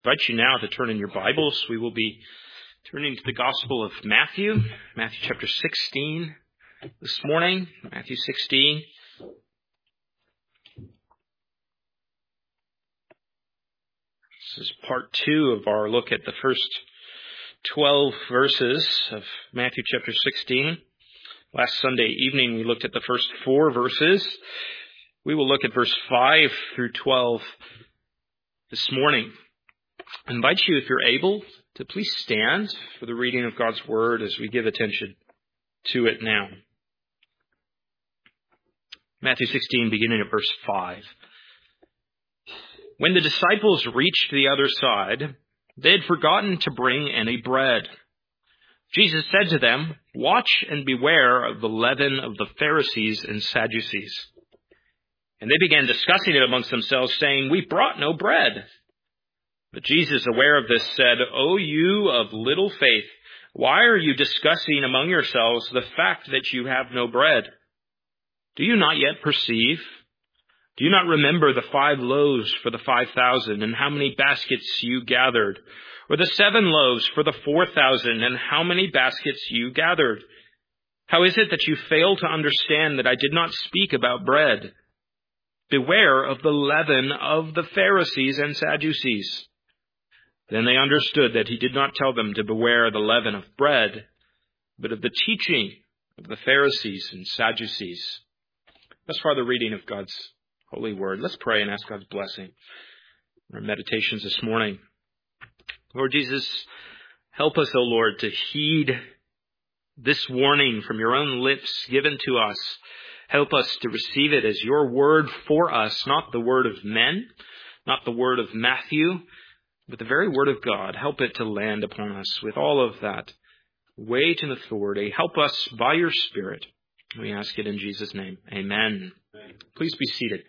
I invite you now to turn in your Bibles. We will be turning to the Gospel of Matthew chapter 16 this morning. Matthew 16. This is part 2 of our look at the first 12 verses of Matthew chapter 16. Last Sunday evening we looked at the first 4 verses. We will look at verse 5 through 12 this morning. I invite you, if you're able, to please stand for the reading of God's Word as we give attention to it now. Matthew 16, beginning at verse 5. When the disciples reached the other side, they had forgotten to bring any bread. Jesus said to them, "Watch and beware of the leaven of the Pharisees and Sadducees." And they began discussing it amongst themselves, saying, "We brought no bread." But Jesus, aware of this, said, "O you of little faith, why are you discussing among yourselves the fact that you have no bread? Do you not yet perceive? Do you not remember the 5 loaves for the 5,000 and how many baskets you gathered? Or the 7 loaves for the 4,000 and how many baskets you gathered? How is it that you fail to understand that I did not speak about bread? Beware of the leaven of the Pharisees and Sadducees." Then they understood that he did not tell them to beware of the leaven of bread, but of the teaching of the Pharisees and Sadducees. Thus far the reading of God's holy word. Let's pray and ask God's blessing on our meditations this morning. Lord Jesus, help us, O Lord, to heed this warning from your own lips given to us. Help us to receive it as your word for us, not the word of men, not the word of Matthew, but the very word of God. Help it to land upon us with all of that weight and authority. Help us by your Spirit. We ask it in Jesus' name. Amen. Please be seated.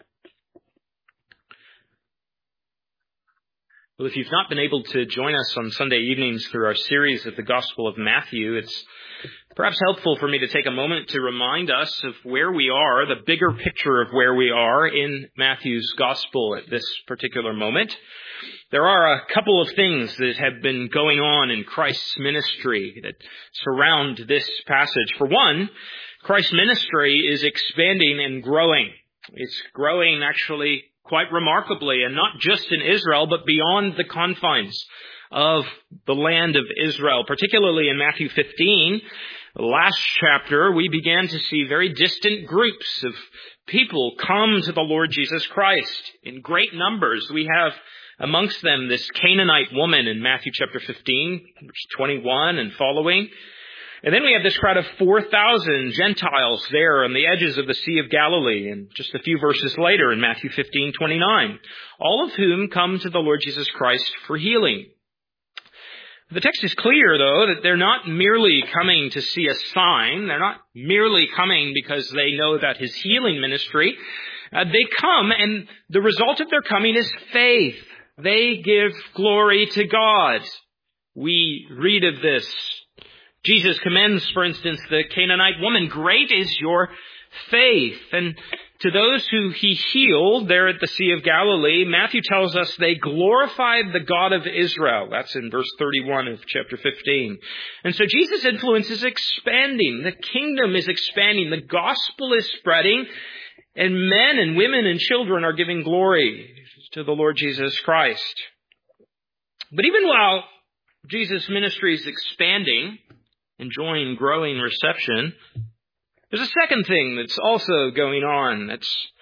Well, if you've not been able to join us on Sunday evenings through our series of the Gospel of Matthew, it's perhaps helpful for me to take a moment to remind us of where we are, the bigger picture of where we are in Matthew's Gospel at this particular moment. There are a couple of things that have been going on in Christ's ministry that surround this passage. For one, Christ's ministry is expanding and growing. It's growing actually quite remarkably, and not just in Israel, but beyond the confines of the land of Israel. Particularly in Matthew 15, the last chapter, we began to see very distant groups of people come to the Lord Jesus Christ in great numbers. We have amongst them this Canaanite woman in Matthew chapter 15, verse 21 and following. And then we have this crowd of 4,000 Gentiles there on the edges of the Sea of Galilee, and just a few verses later in Matthew 15:29, all of whom come to the Lord Jesus Christ for healing. The text is clear, though, that they're not merely coming to see a sign. They're not merely coming because they know that his healing ministry. They come, and the result of their coming is faith. They give glory to God. We read of this. Jesus commends, for instance, the Canaanite woman. "Great is your faith." And to those who he healed there at the Sea of Galilee, Matthew tells us they glorified the God of Israel. That's in verse 31 of chapter 15. And so Jesus' influence is expanding. The kingdom is expanding. The gospel is spreading. And men and women and children are giving glory to the Lord Jesus Christ. But even while Jesus' ministry is expanding, enjoying growing reception, there's a second thing that's also going on, that's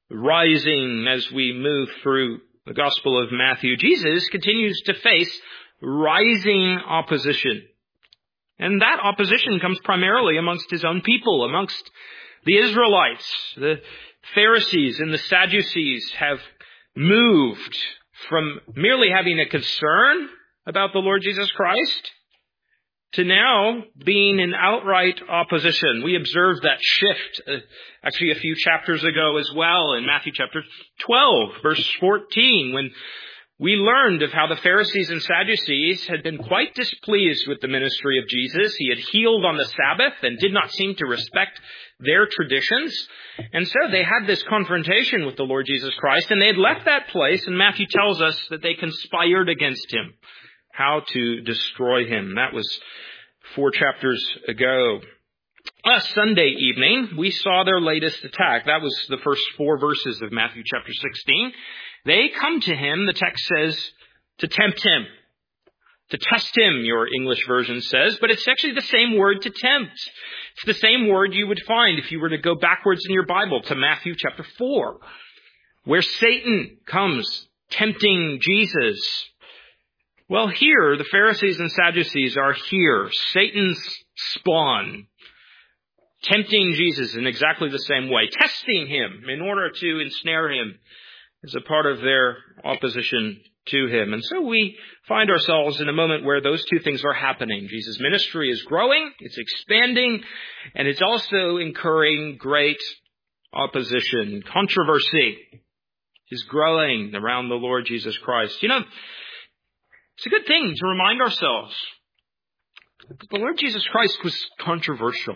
rising as we move through the Gospel of Matthew. Jesus continues to face rising opposition. And that opposition comes primarily amongst his own people, amongst the Israelites. The Pharisees and the Sadducees have moved from merely having a concern about the Lord Jesus Christ to now being in outright opposition. We observed that shift actually a few chapters ago as well in Matthew chapter 12, verse 14, when we learned of how the Pharisees and Sadducees had been quite displeased with the ministry of Jesus. He had healed on the Sabbath and did not seem to respect their traditions. And so they had this confrontation with the Lord Jesus Christ, and they had left that place, and Matthew tells us that they conspired against him, how to destroy him. That was 4 chapters ago. Last Sunday evening, we saw their latest attack. That was the first 4 verses of Matthew chapter 16. They come to him, the text says, to tempt him. To test him, your English version says, but it's actually the same word, to tempt. It's the same word you would find if you were to go backwards in your Bible to Matthew chapter 4, where Satan comes tempting Jesus. Well, here, the Pharisees and Sadducees are here, Satan's spawn, tempting Jesus in exactly the same way, testing him in order to ensnare him as a part of their opposition to him. And so we find ourselves in a moment where those two things are happening. Jesus' ministry is growing, it's expanding, and it's also incurring great opposition. Controversy is growing around the Lord Jesus Christ. You know, it's a good thing to remind ourselves that the Lord Jesus Christ was controversial.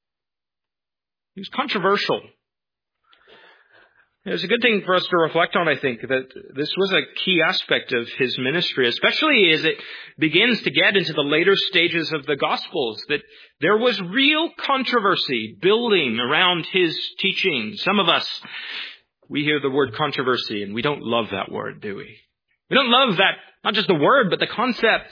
He was controversial. It's a good thing for us to reflect on, I think, that this was a key aspect of his ministry, especially as it begins to get into the later stages of the Gospels, that there was real controversy building around his teaching. Some of us, we hear the word controversy, and we don't love that word, do we? We don't love that, not just the word, but the concept.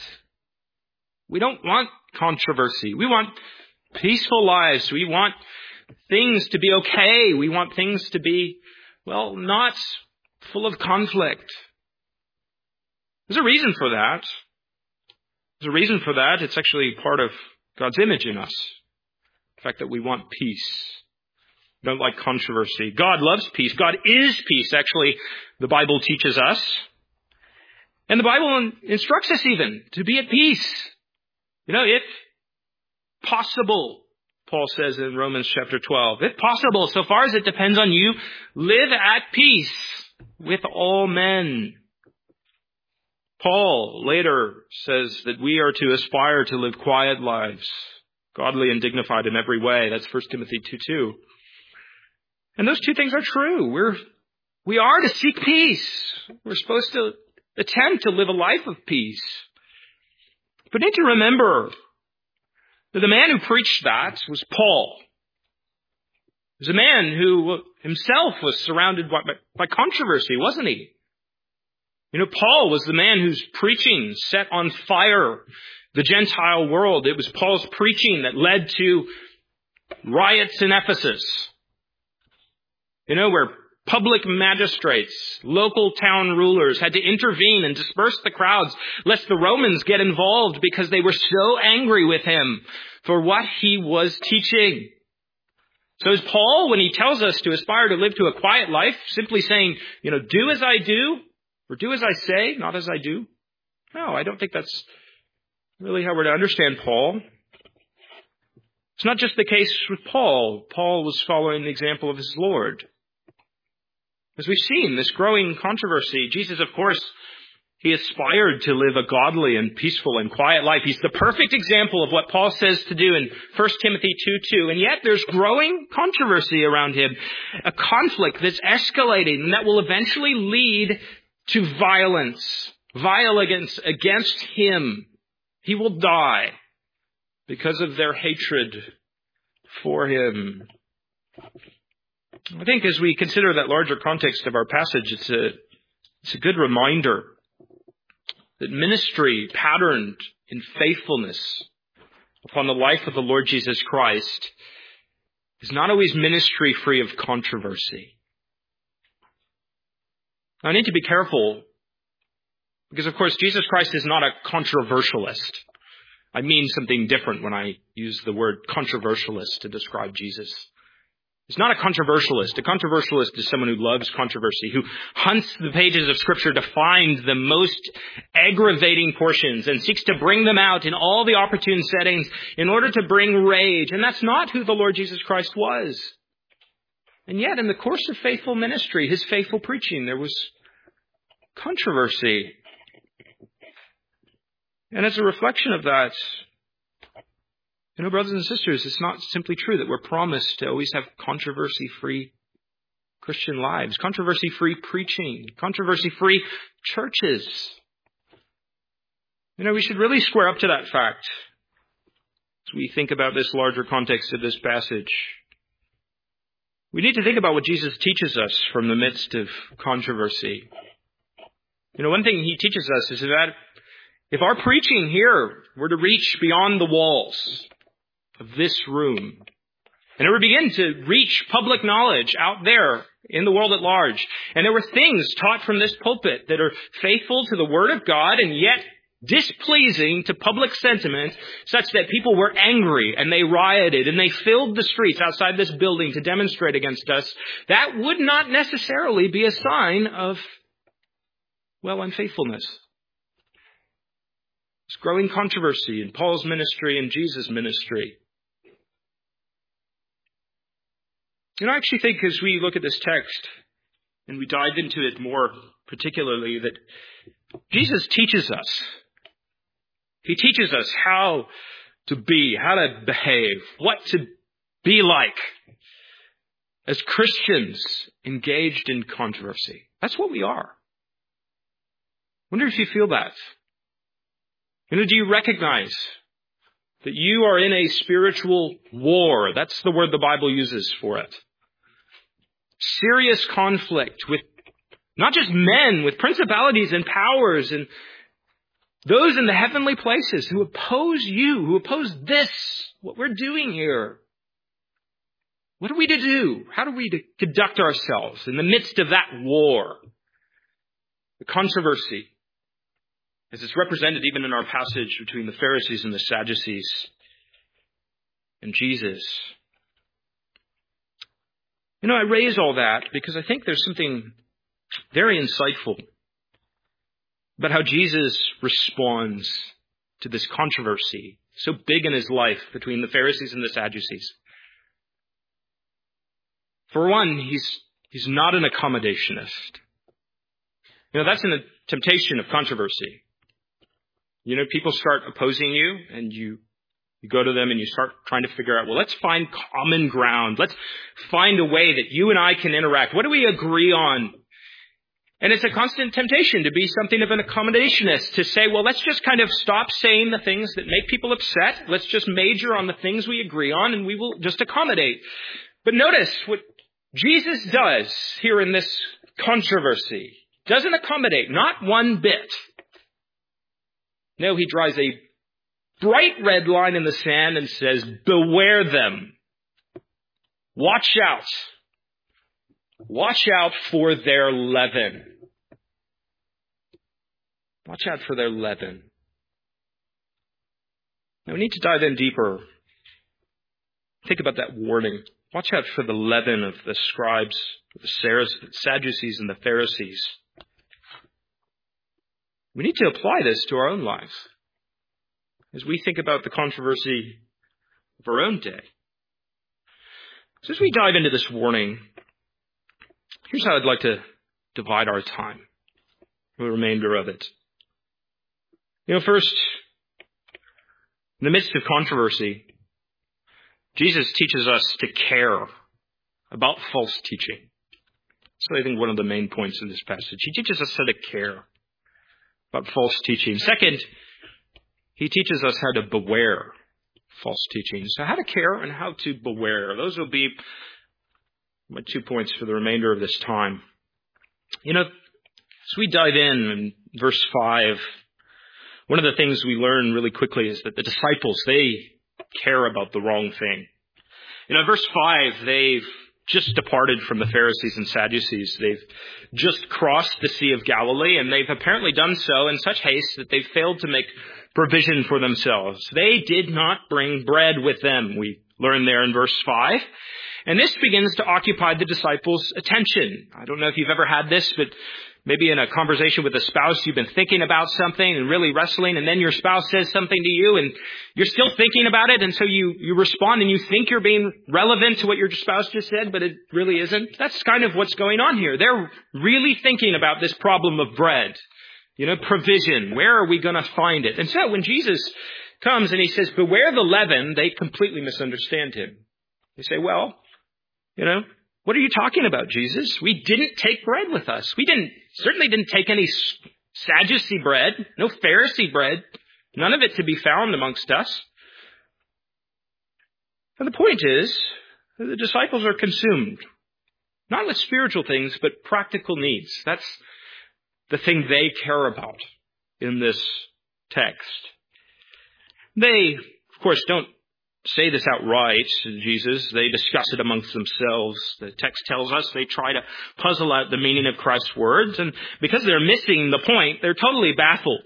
We don't want controversy. We want peaceful lives. We want things to be okay. We want things to be, well, not full of conflict. There's a reason for that. There's a reason for that. It's actually part of God's image in us. The fact that we want peace. We don't like controversy. God loves peace. God is peace, actually, the Bible teaches us. And the Bible instructs us even to be at peace. You know, if possible, Paul says in Romans chapter 12, if possible, so far as it depends on you, live at peace with all men. Paul later says that we are to aspire to live quiet lives, godly and dignified in every way. That's 1 Timothy 2:2. And those two things are true. We are to seek peace. We're supposed to attempt to live a life of peace. But need to remember that the man who preached that was Paul. He was a man who himself was surrounded by controversy, wasn't he? You know, Paul was the man whose preaching set on fire the Gentile world. It was Paul's preaching that led to riots in Ephesus. You know, where public magistrates, local town rulers had to intervene and disperse the crowds lest the Romans get involved because they were so angry with him for what he was teaching. So is Paul, when he tells us to aspire to live to a quiet life, simply saying, you know, do as I do, or do as I say, not as I do? No, I don't think that's really how we're to understand Paul. It's not just the case with Paul. Paul was following the example of his Lord. As we've seen, this growing controversy, Jesus, of course, he aspired to live a godly and peaceful and quiet life. He's the perfect example of what Paul says to do in 1 Timothy 2:2. And yet there's growing controversy around him, a conflict that's escalating and that will eventually lead to violence against him. He will die because of their hatred for him. I think as we consider that larger context of our passage, it's a good reminder that ministry patterned in faithfulness upon the life of the Lord Jesus Christ is not always ministry free of controversy. I need to be careful because, of course, Jesus Christ is not a controversialist. I mean something different when I use the word controversialist to describe Jesus. He's not a controversialist. A controversialist is someone who loves controversy, who hunts the pages of Scripture to find the most aggravating portions and seeks to bring them out in all the opportune settings in order to bring rage. And that's not who the Lord Jesus Christ was. And yet, in the course of faithful ministry, his faithful preaching, there was controversy. And as a reflection of that, brothers and sisters, it's not simply true that we're promised to always have controversy-free Christian lives, controversy-free preaching, controversy-free churches. We should really square up to that fact as we think about this larger context of this passage. We need to think about what Jesus teaches us from the midst of controversy. One thing he teaches us is that if our preaching here were to reach beyond the walls of this room, and it would begin to reach public knowledge out there in the world at large, and there were things taught from this pulpit that are faithful to the Word of God and yet displeasing to public sentiment, such that people were angry and they rioted and they filled the streets outside this building to demonstrate against us, that would not necessarily be a sign of, unfaithfulness. There's growing controversy in Paul's ministry and Jesus' ministry. I actually think as we look at this text and we dive into it more particularly, that Jesus teaches us. He teaches us how to be, how to behave, what to be like as Christians engaged in controversy. That's what we are. I wonder if you feel that. Do you recognize that you are in a spiritual war? That's the word the Bible uses for it. Serious conflict with not just men, with principalities and powers and those in the heavenly places who oppose you, who oppose this, what we're doing here. What are we to do? How do we conduct ourselves in the midst of that war? The controversy, as it's represented even in our passage between the Pharisees and the Sadducees and Jesus. I raise all that because I think there's something very insightful about how Jesus responds to this controversy so big in his life between the Pharisees and the Sadducees. For one, he's not an accommodationist. That's a temptation of controversy. People start opposing you and you go to them and you start trying to figure out, let's find common ground. Let's find a way that you and I can interact. What do we agree on? And it's a constant temptation to be something of an accommodationist, to say, let's just kind of stop saying the things that make people upset. Let's just major on the things we agree on and we will just accommodate. But notice what Jesus does here in this controversy. Doesn't accommodate, not one bit. No, he draws a bright red line in the sand and says, beware them. Watch out. Watch out for their leaven. Watch out for their leaven. Now we need to dive in deeper. Think about that warning. Watch out for the leaven of the scribes, the Sadducees, and the Pharisees. We need to apply this to our own lives as we think about the controversy of our own day. So as we dive into this warning, here's how I'd like to divide our time, the remainder of it. First, in the midst of controversy, Jesus teaches us to care about false teaching. So I think one of the main points of this passage. He teaches us how to care about false teaching. Second, he teaches us how to beware false teaching. So how to care and how to beware. Those will be my 2 points for the remainder of this time. As we dive in verse 5, one of the things we learn really quickly is that the disciples, they care about the wrong thing. Verse 5, they've just departed from the Pharisees and Sadducees. They've just crossed the Sea of Galilee, and they've apparently done so in such haste that they've failed to make provision for themselves. They did not bring bread with them, we learn there in verse 5. And this begins to occupy the disciples' attention. I don't know if you've ever had this, but maybe in a conversation with a spouse, you've been thinking about something and really wrestling, and then your spouse says something to you, and you're still thinking about it, and so you respond, and you think you're being relevant to what your spouse just said, but it really isn't. That's kind of what's going on here. They're really thinking about this problem of bread. provision. Where are we going to find it? And so when Jesus comes and he says, beware the leaven, they completely misunderstand him. They say, well, what are you talking about, Jesus? We didn't take bread with us. We certainly didn't take any Sadducee bread, no Pharisee bread, none of it to be found amongst us. And the point is, the disciples are consumed, not with spiritual things, but practical needs. That's the thing they care about in this text. They, of course, don't say this outright to Jesus. They discuss it amongst themselves. The text tells us they try to puzzle out the meaning of Christ's words, and because they're missing the point, they're totally baffled.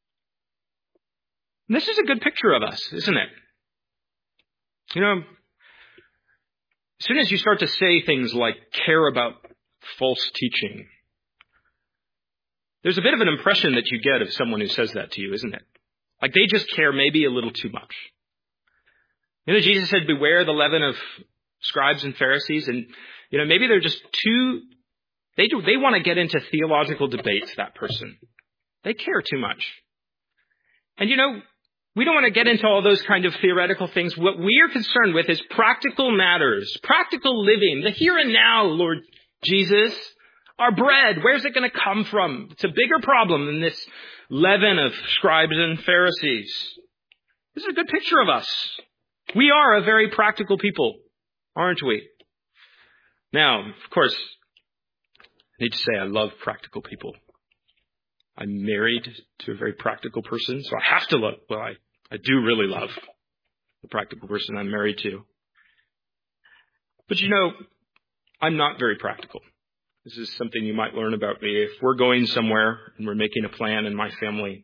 And this is a good picture of us, isn't it? As soon as you start to say things like care about false teaching, there's a bit of an impression that you get of someone who says that to you, isn't it? Like they just care maybe a little too much. Jesus said, beware the leaven of scribes and Pharisees, and maybe they're just they want to get into theological debates, that person. They care too much. And we don't want to get into all those kind of theoretical things. What we are concerned with is practical matters, practical living, the here and now, Lord Jesus. Our bread, where's it going to come from? It's a bigger problem than this leaven of scribes and Pharisees. This is a good picture of us. We are a very practical people, aren't we? Now, of course, I need to say I love practical people. I'm married to a very practical person, so I have to love, I do really love the practical person I'm married to. But I'm not very practical. This is something you might learn about me. If we're going somewhere and we're making a plan in my family,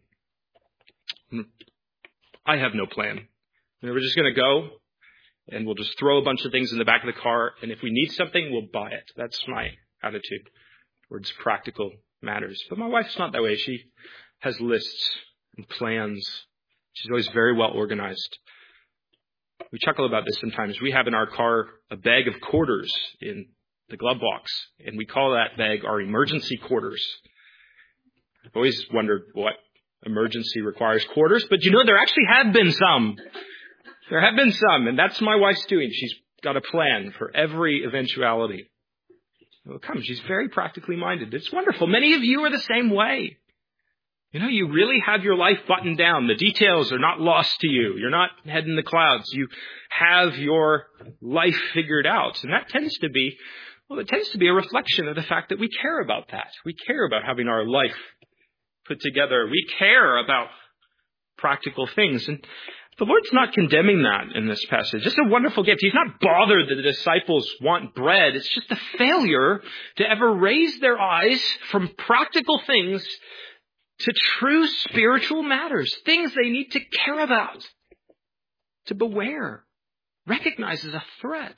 I have no plan. We're just going to go and we'll just throw a bunch of things in the back of the car. And if we need something, we'll buy it. That's my attitude towards practical matters. But my wife's not that way. She has lists and plans. She's always very well organized. We chuckle about this sometimes. We have in our car a bag of quarters in the glove box, and we call that bag our emergency quarters. I've always wondered what emergency requires quarters, but there actually have been some. There have been some, and that's my wife's doing. She's got a plan for every eventuality. She's very practically minded. It's wonderful. Many of you are the same way. You really have your life buttoned down. The details are not lost to you. You're not head in the clouds. You have your life figured out. And that tends to be a reflection of the fact that we care about that. We care about having our life put together. We care about practical things. And the Lord's not condemning that in this passage. It's a wonderful gift. He's not bothered that the disciples want bread. It's just a failure to ever raise their eyes from practical things to true spiritual matters, things they need to care about, to beware, recognize as a threat.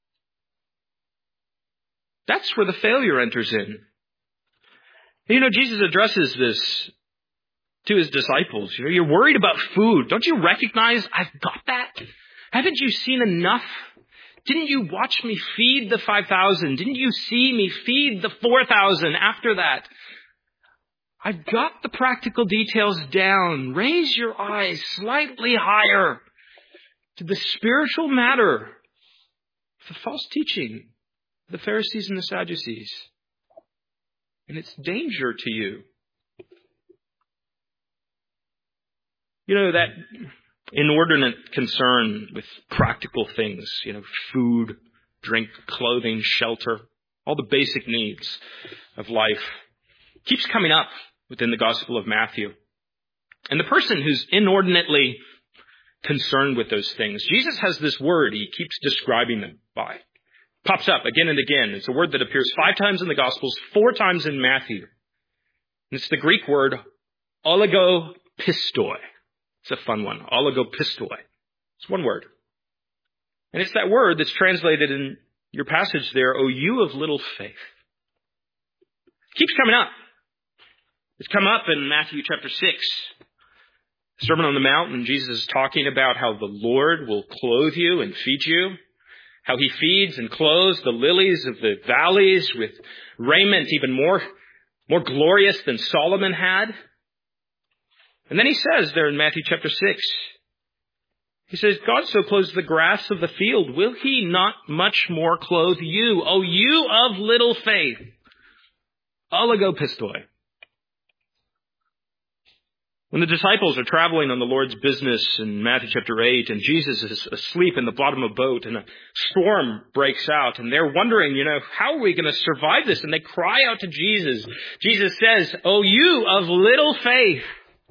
That's where the failure enters in. Jesus addresses this to his disciples. You're worried about food. Don't you recognize I've got that? Haven't you seen enough? Didn't you watch me feed the 5,000? Didn't you see me feed the 4,000 after that? I've got the practical details down. Raise your eyes slightly higher to the spiritual matter, the false teaching, the Pharisees and the Sadducees. And it's danger to you. That inordinate concern with practical things, food, drink, clothing, shelter, all the basic needs of life, keeps coming up within the Gospel of Matthew. And the person who's inordinately concerned with those things, Jesus has this word he keeps describing them by. Pops up again and again. It's a word that appears 5 times in the Gospels, 4 times in Matthew. And it's the Greek word oligopistoi. It's a fun one. Oligopistoi. It's one word. And it's that word that's translated in your passage there, O you of little faith. It keeps coming up. It's come up in Matthew chapter 6. Sermon on the Mount, and Jesus is talking about how the Lord will clothe you and feed you. How he feeds and clothes the lilies of the valleys with raiment even more glorious than Solomon had. And then he says there in Matthew chapter 6, he says, God so clothes the grass of the field. Will he not much more clothe you, O you of little faith? Oligopistoi. When the disciples are traveling on the Lord's business in Matthew chapter 8, and Jesus is asleep in the bottom of a boat, and a storm breaks out, and they're wondering, how are we going to survive this? And they cry out to Jesus. Jesus says, O you of little faith,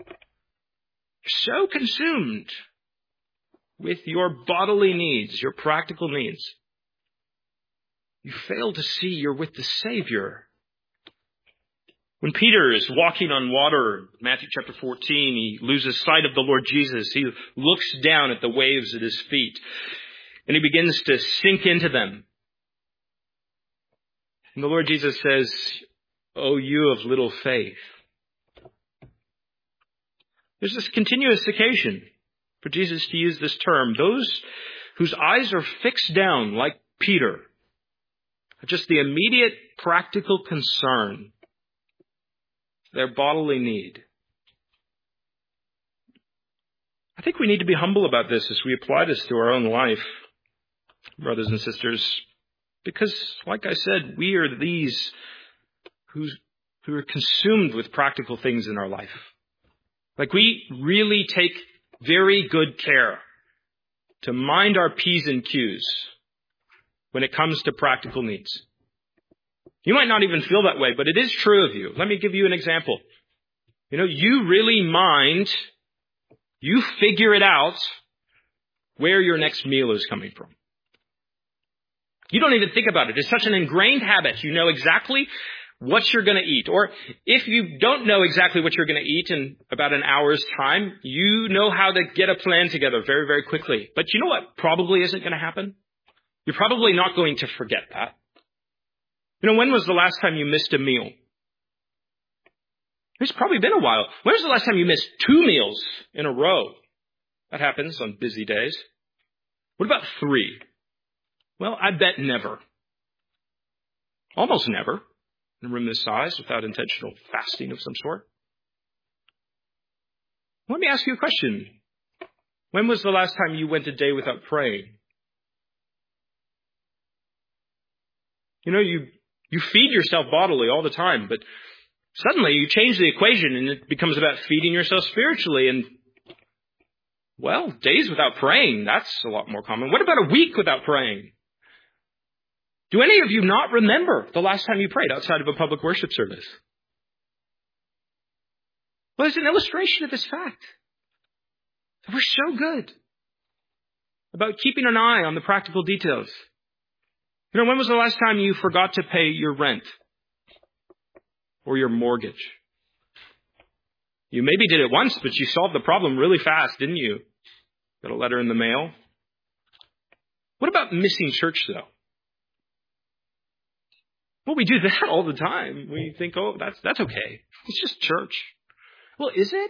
so consumed with your bodily needs, your practical needs, you fail to see you're with the Savior. When Peter is walking on water, Matthew chapter 14, he loses sight of the Lord Jesus. He looks down at the waves at his feet, and he begins to sink into them. And the Lord Jesus says, O you of little faith. There's this continuous occasion for Jesus to use this term. Those whose eyes are fixed down, like Peter, just the immediate practical concern, their bodily need. I think we need to be humble about this as we apply this to our own life, brothers and sisters, because, like I said, we are these who are consumed with practical things in our life. Like, we really take very good care to mind our P's and Q's when it comes to practical needs. You might not even feel that way, but it is true of you. Let me give you an example. You really mind, you figure it out where your next meal is coming from. You don't even think about it. It's such an ingrained habit. You know exactly what you're going to eat. Or if you don't know exactly what you're going to eat in about an hour's time, you know how to get a plan together very, very quickly. But you know what probably isn't going to happen? You're probably not going to forget that. When was the last time you missed a meal? It's probably been a while. When was the last time you missed 2 meals in a row? That happens on busy days. What about 3? Well, I bet never. Almost never. In a room this size without intentional fasting of some sort. Let me ask you a question. When was the last time you went a day without praying? You feed yourself bodily all the time, but suddenly you change the equation and it becomes about feeding yourself spiritually. And, well, days without praying, that's a lot more common. What about a week without praying? Do any of you not remember the last time you prayed outside of a public worship service? Well, it's an illustration of this fact. We're so good about keeping an eye on the practical details. When was the last time you forgot to pay your rent or your mortgage? You maybe did it once, but you solved the problem really fast, didn't you? Got a letter in the mail. What about missing church, though? Well, we do that all the time. We think, that's okay. It's just church. Well, is it?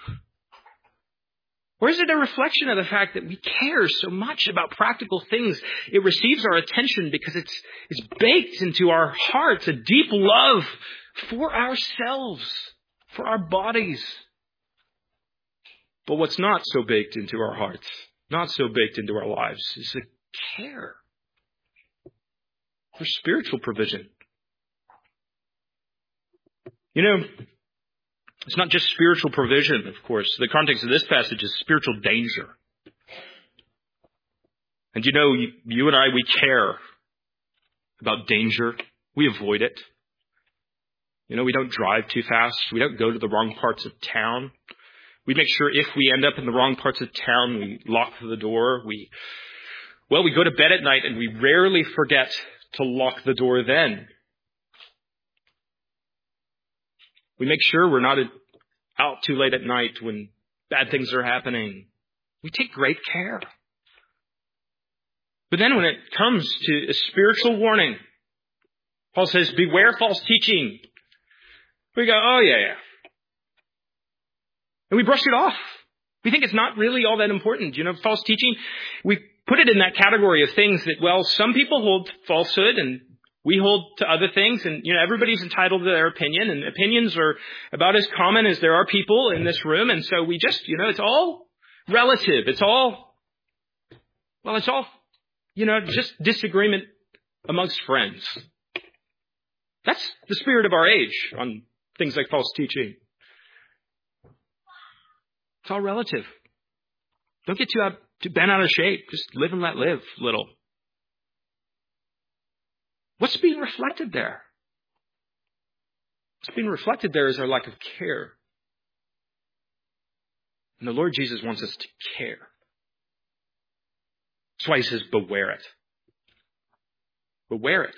Or is it a reflection of the fact that we care so much about practical things? It receives our attention because it's baked into our hearts, a deep love for ourselves, for our bodies. But what's not so baked into our hearts, not so baked into our lives, is the care for spiritual provision. It's not just spiritual provision, of course. The context of this passage is spiritual danger. And you and I, we care about danger. We avoid it. We don't drive too fast. We don't go to the wrong parts of town. We make sure if we end up in the wrong parts of town, we lock the door. We go to bed at night and we rarely forget to lock the door then. We make sure we're not out too late at night when bad things are happening. We take great care. But then when it comes to a spiritual warning, Paul says, beware false teaching. We go, oh yeah. And we brush it off. We think it's not really all that important. False teaching, we put it in that category of things that, some people hold falsehood and We hold to other things, and, everybody's entitled to their opinion, and opinions are about as common as there are people in this room, and so we just, it's all relative. It's all, just disagreement amongst friends. That's the spirit of our age on things like false teaching. It's all relative. Don't get too bent out of shape. Just live and let live, little. What's being reflected there? What's being reflected there is our lack of care. And the Lord Jesus wants us to care. That's why he says, beware it. Beware it.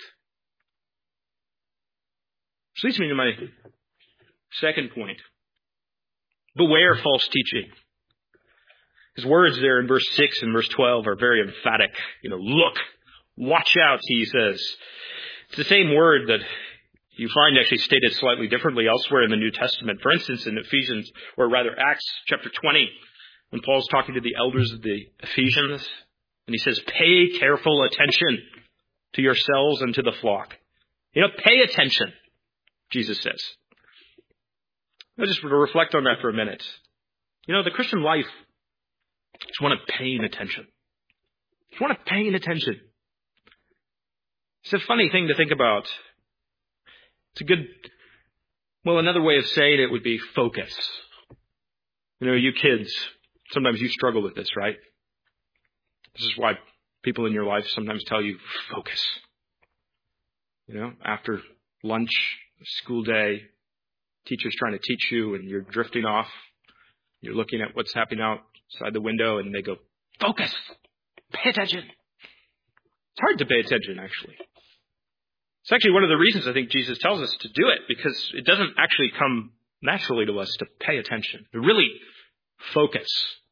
Which leads me to my second point. Beware false teaching. His words there in verse 6 and verse 12 are very emphatic. Look, watch out, he says. It's the same word that you find actually stated slightly differently elsewhere in the New Testament. For instance, in Ephesians, or rather Acts chapter 20, when Paul's talking to the elders of the Ephesians, and he says, pay careful attention to yourselves and to the flock. Pay attention, Jesus says. I just want to reflect on that for a minute. The Christian life is one of paying attention. It's one of paying attention. It's a funny thing to think about. It's another way of saying it would be focus. You kids, sometimes you struggle with this, right? This is why people in your life sometimes tell you, focus. After lunch, school day, teacher's trying to teach you and you're drifting off. You're looking at what's happening outside the window and they go, focus, pay attention. It's hard to pay attention, actually. It's actually one of the reasons I think Jesus tells us to do it, because it doesn't actually come naturally to us to pay attention, to really focus.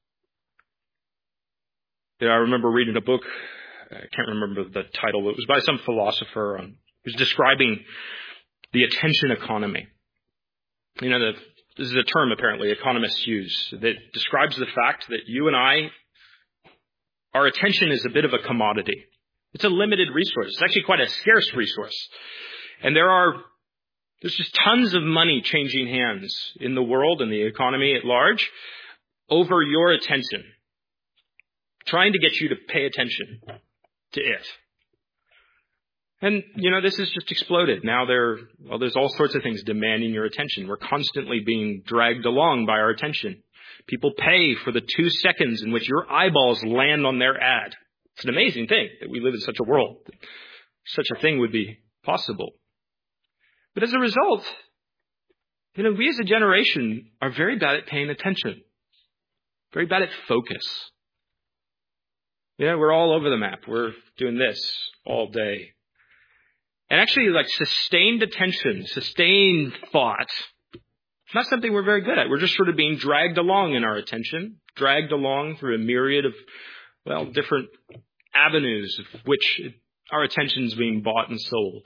I remember reading a book, I can't remember the title, it was by some philosopher who was describing the attention economy. This is a term apparently economists use that describes the fact that you and our attention is a bit of a commodity. It's a limited resource. It's actually quite a scarce resource. And there's just tons of money changing hands in the world and the economy at large over your attention, trying to get you to pay attention to it. And, this has just exploded. Now there's all sorts of things demanding your attention. We're constantly being dragged along by our attention. People pay for the 2 seconds in which your eyeballs land on their ad. It's an amazing thing that we live in such a world. Such a thing would be possible. But as a result, we as a generation are very bad at paying attention. Very bad at focus. We're all over the map. We're doing this all day. And actually, sustained attention, sustained thought, it's not something we're very good at. We're just sort of being dragged along in our attention, dragged along through a myriad of, different avenues of which our attention is being bought and sold.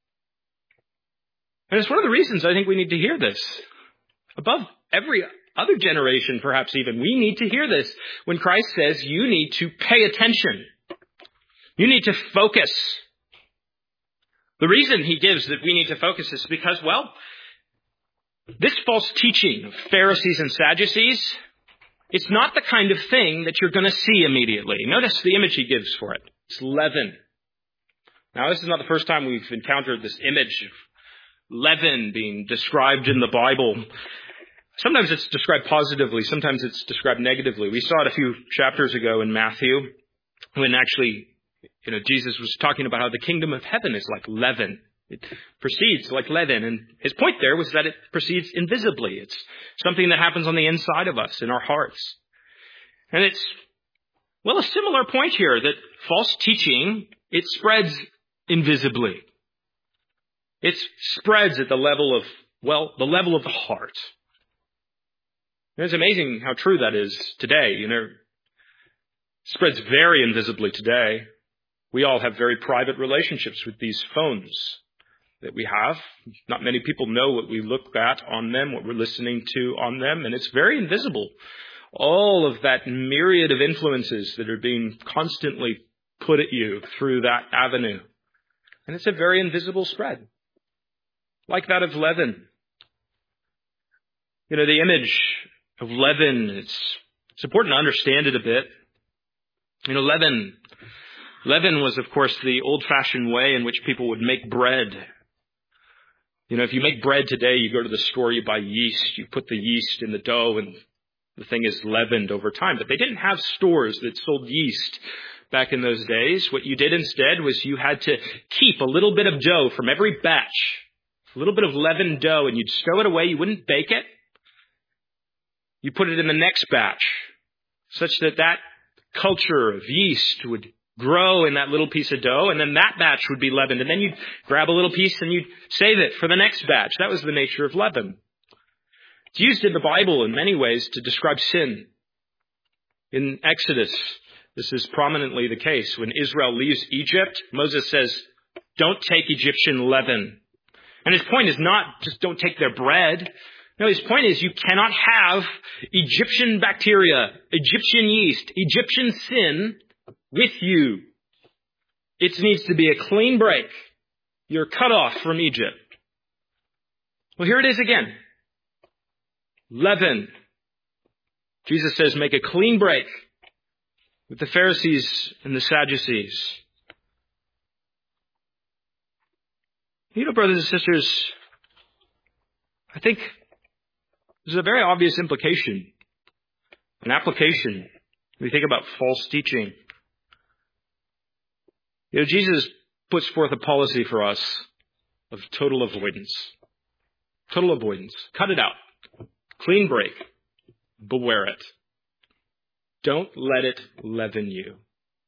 And it's one of the reasons I think we need to hear this. Above every other generation, perhaps even, we need to hear this when Christ says you need to pay attention. You need to focus. The reason he gives that we need to focus is because, this false teaching of Pharisees and Sadducees, it's not the kind of thing that you're going to see immediately. Notice the image he gives for it. It's leaven. Now, this is not the first time we've encountered this image of leaven being described in the Bible. Sometimes it's described positively. Sometimes it's described negatively. We saw it a few chapters ago in Matthew when actually, Jesus was talking about how the kingdom of heaven is like leaven. It proceeds like leaven. And his point there was that it proceeds invisibly. It's something that happens on the inside of us, in our hearts. And it's, a similar point here, that false teaching, it spreads invisibly. It spreads at the level of, the level of the heart. And it's amazing how true that is today. It spreads very invisibly today. We all have very private relationships with these phones that we have. Not many people know what we look at on them, what we're listening to on them, and it's very invisible. All of that myriad of influences that are being constantly put at you through that avenue. And it's a very invisible spread, like that of leaven. You know, the image of leaven, it's important to understand it a bit. You know, leaven was, of course, the old-fashioned way in which people would make bread. You know, if you make bread today, you go to the store, you buy yeast, you put the yeast in the dough, and the thing is leavened over time. But they didn't have stores that sold yeast back in those days. What you did instead was you had to keep a little bit of dough from every batch, a little bit of leavened dough, and you'd stow it away. You wouldn't bake it. You put it in the next batch, such that that culture of yeast would grow in that little piece of dough, and then that batch would be leavened. And then you'd grab a little piece and you'd save it for the next batch. That was the nature of leaven. It's used in the Bible in many ways to describe sin. In Exodus, this is prominently the case. When Israel leaves Egypt, Moses says, don't take Egyptian leaven. And his point is not just don't take their bread. No, his point is you cannot have Egyptian bacteria, Egyptian yeast, Egyptian sin with you. It needs to be a clean break. You're cut off from Egypt. Well, here it is again. Leaven. Jesus says, make a clean break with the Pharisees and the Sadducees. You know, brothers and sisters, I think there's a very obvious implication, an application, when we think about false teaching. You know, Jesus puts forth a policy for us of total avoidance. Total avoidance. Cut it out. Clean break. Beware it. Don't let it leaven you.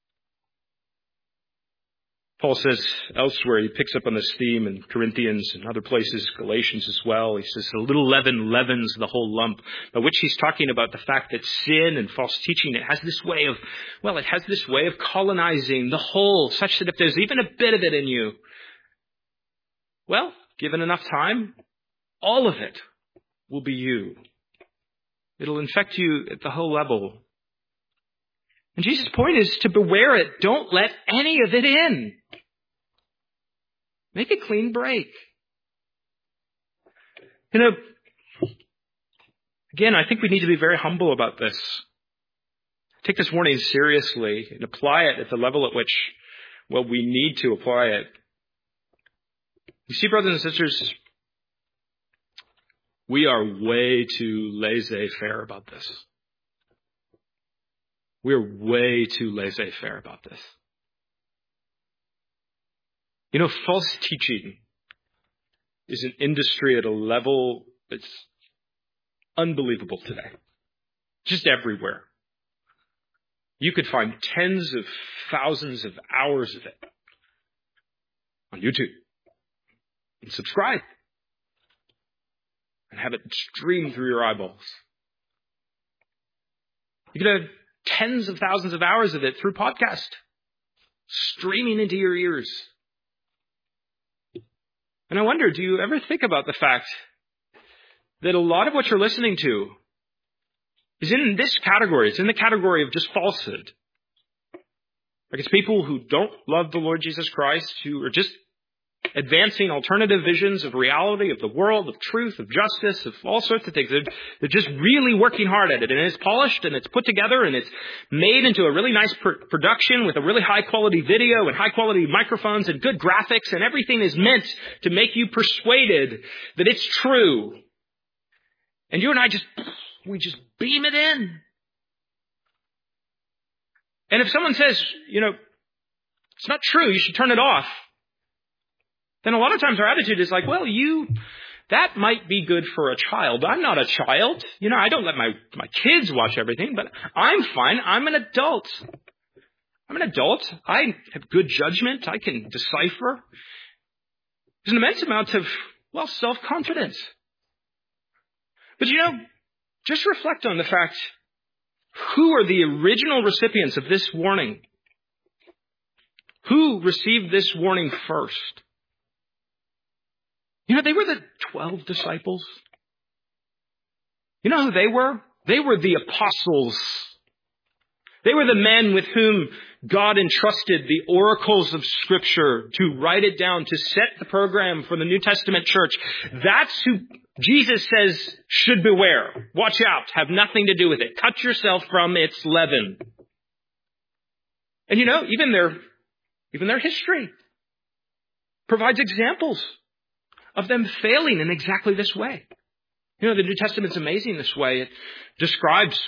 Paul says elsewhere, he picks up on this theme in Corinthians and other places, Galatians as well. He says, a little leaven leavens the whole lump, by which he's talking about the fact that sin and false teaching, it has this way of colonizing the whole, such that if there's even a bit of it in you, well, given enough time, all of it will be you. It'll infect you at the whole level. And Jesus' point is to beware it. Don't let any of it in. Make a clean break. You know, again, I think we need to be very humble about this. Take this warning seriously and apply it at the level at which, well, we need to apply it. You see, brothers and sisters, we are way too laissez-faire about this. We're way too laissez-faire about this. You know, false teaching is an industry at a level that's unbelievable today. Just everywhere. You could find tens of thousands of hours of it on YouTube. And subscribe. And have it stream through your eyeballs. You could have tens of thousands of hours of it through podcast, streaming into your ears. And I wonder, do you ever think about the fact that a lot of what you're listening to is in this category? It's in the category of just falsehood. Like it's people who don't love the Lord Jesus Christ, who are just advancing alternative visions of reality, of the world, of truth, of justice, of all sorts of things. They're just really working hard at it. And it's polished and it's put together and it's made into a really nice production with a really high quality video and high quality microphones and good graphics, and everything is meant to make you persuaded that it's true. And you and I we just beam it in. And if someone says, you know, it's not true, you should turn it off, then a lot of times our attitude is like, well, that might be good for a child. I'm not a child. You know, I don't let my kids watch everything, but I'm fine. I'm an adult. I have good judgment. I can decipher. There's an immense amount of, well, self-confidence. But you know, just reflect on the fact, who are the original recipients of this warning? Who received this warning first? You know, they were the 12 disciples. You know who they were? They were the apostles. They were the men with whom God entrusted the oracles of Scripture to write it down, to set the program for the New Testament church. That's who Jesus says should beware. Watch out. Have nothing to do with it. Cut yourself from its leaven. And even their history provides examples of them failing in exactly this way. The New Testament's amazing this way. It describes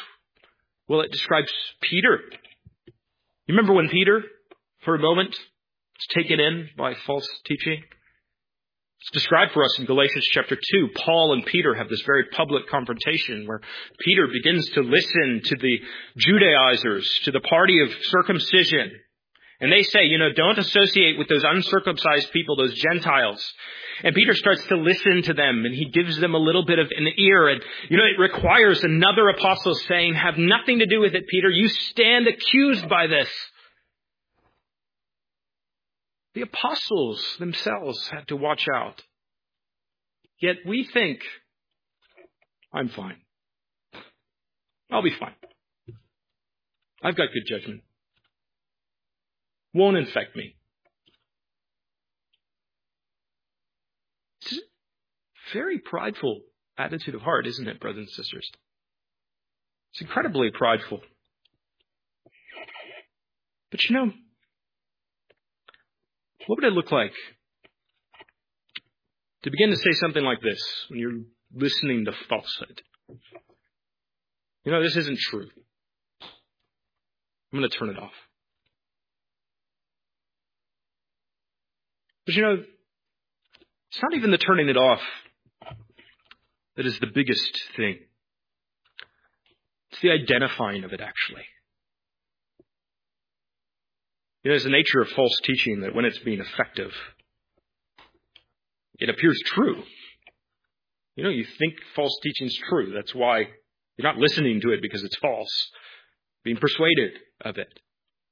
Peter. You remember when Peter, for a moment, was taken in by false teaching? It's described for us in Galatians chapter 2. Paul and Peter have this very public confrontation where Peter begins to listen to the Judaizers, to the party of circumcision. And they say, don't associate with those uncircumcised people, those Gentiles. And Peter starts to listen to them, and he gives them a little bit of an ear. And, it requires another apostle saying, have nothing to do with it, Peter. You stand accused by this. The apostles themselves had to watch out. Yet we think, I'm fine. I'll be fine. I've got good judgment. Won't infect me. It's a very prideful attitude of heart, isn't it, brothers and sisters? It's incredibly prideful. But what would it look like to begin to say something like this when you're listening to falsehood? This isn't true. I'm going to turn it off. But it's not even the turning it off that is the biggest thing. It's the identifying of it, actually. There's a nature of false teaching that when it's being effective, it appears true. You think false teaching's true. That's why you're not listening to it because it's false, being persuaded of it.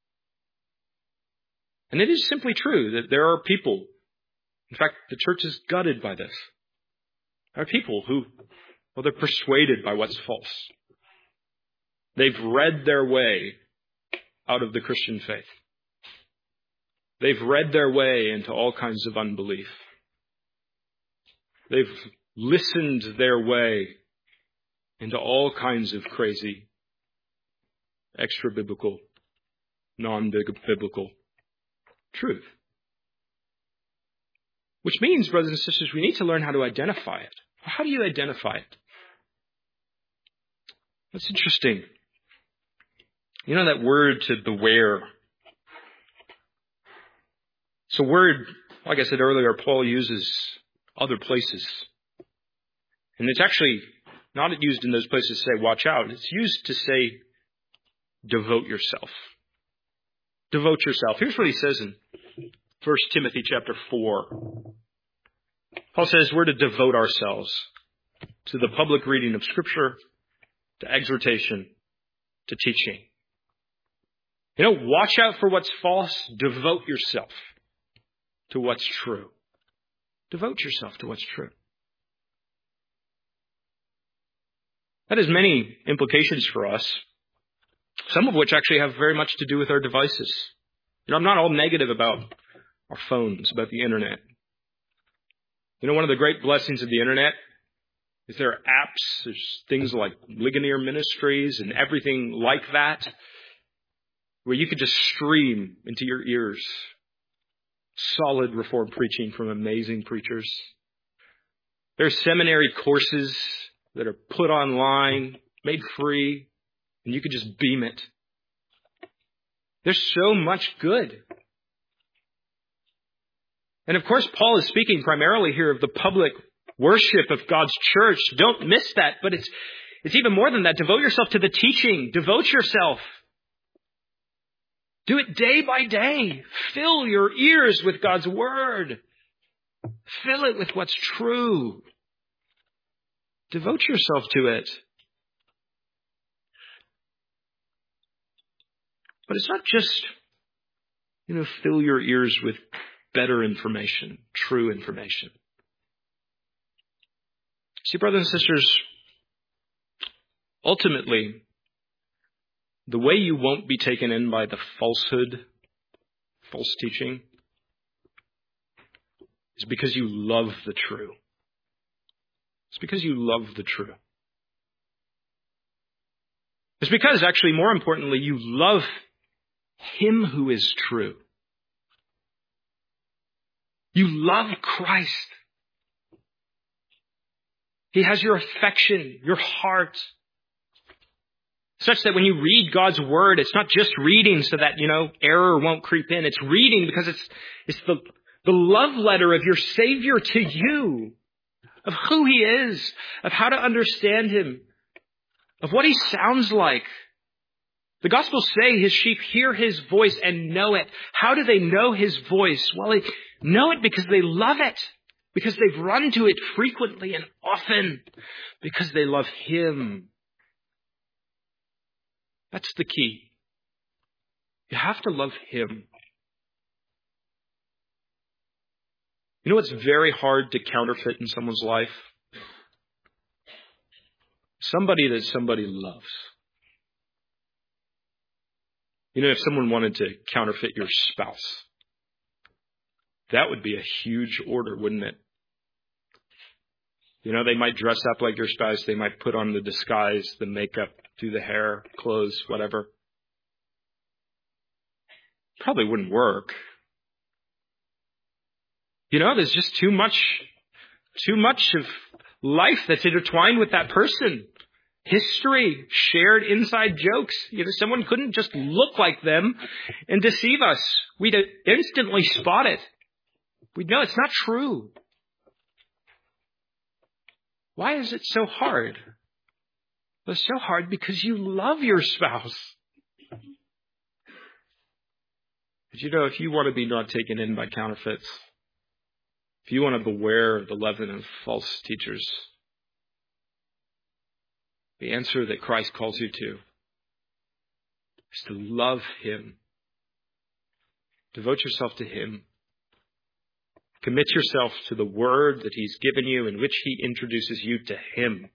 And it is simply true that there are people, in fact, the church is gutted by this. There are people who, they're persuaded by what's false. They've read their way out of the Christian faith. They've read their way into all kinds of unbelief. They've listened their way into all kinds of crazy, extra-biblical, non-biblical truth. Which means, brothers and sisters, we need to learn how to identify it. How do you identify it? That's interesting. That word to beware. It's a word, like I said earlier, Paul uses other places. And it's actually not used in those places to say, watch out. It's used to say, devote yourself. Devote yourself. Here's what he says in 1 Timothy chapter 4. Paul says we're to devote ourselves to the public reading of Scripture, to exhortation, to teaching. Watch out for what's false. Devote yourself to what's true. Devote yourself to what's true. That has many implications for us, some of which actually have very much to do with our devices. I'm not all negative about our phones, about the internet. One of the great blessings of the internet is there are apps, there's things like Ligonier Ministries and everything like that, where you could just stream into your ears solid Reformed preaching from amazing preachers. There's seminary courses that are put online, made free, and you can just beam it. There's so much good. And of course, Paul is speaking primarily here of the public worship of God's church. Don't miss that. But it's even more than that. Devote yourself to the teaching. Devote yourself. Do it day by day. Fill your ears with God's word. Fill it with what's true. Devote yourself to it. But it's not just, fill your ears with better information, true information. See, brothers and sisters, ultimately, The way you won't be taken in by the falsehood, false teaching, is because you love the true. It's because you love the true. It's because, actually, more importantly, you love Him who is true. You love Christ. He has your affection, your heart. Such that when you read God's Word, it's not just reading so that, error won't creep in. It's reading because it's the love letter of your Savior to you, of who He is, of how to understand Him, of what He sounds like. The Gospels say His sheep hear His voice and know it. How do they know His voice? Well, they know it because they love it, because they've run to it frequently and often, because they love Him. That's the key. You have to love Him. You know what's very hard to counterfeit in someone's life? Somebody that somebody loves. If someone wanted to counterfeit your spouse, that would be a huge order, wouldn't it? They might dress up like your spouse. They might put on the disguise, the makeup, do the hair, clothes, whatever. Probably wouldn't work. There's just too much of life that's intertwined with that person. History, shared inside jokes. Someone couldn't just look like them and deceive us. We'd instantly spot it. We'd know it's not true. Why is it so hard? Well, it's so hard because you love your spouse. But if you want to be not taken in by counterfeits, if you want to beware of the leaven of false teachers, the answer that Christ calls you to is to love Him. Devote yourself to Him. Commit yourself to the Word that He's given you, in which He introduces you to Him.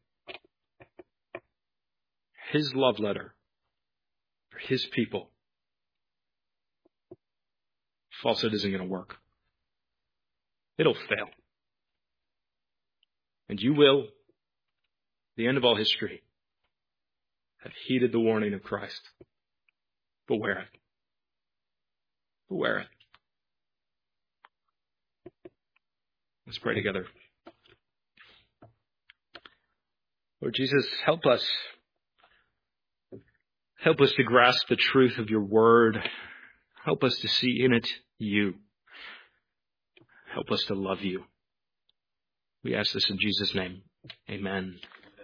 His love letter for His people. Falsehood isn't going to work. It'll fail. And you will, at the end of all history, have heeded the warning of Christ. Beware it. Beware it. Let's pray together. Lord Jesus, help us. Help us to grasp the truth of your word. Help us to see in it you. Help us to love you. We ask this in Jesus' name. Amen.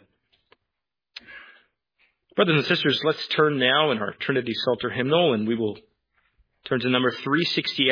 Brothers and sisters, let's turn now in our Trinity Psalter hymnal, and we will turn to number 368.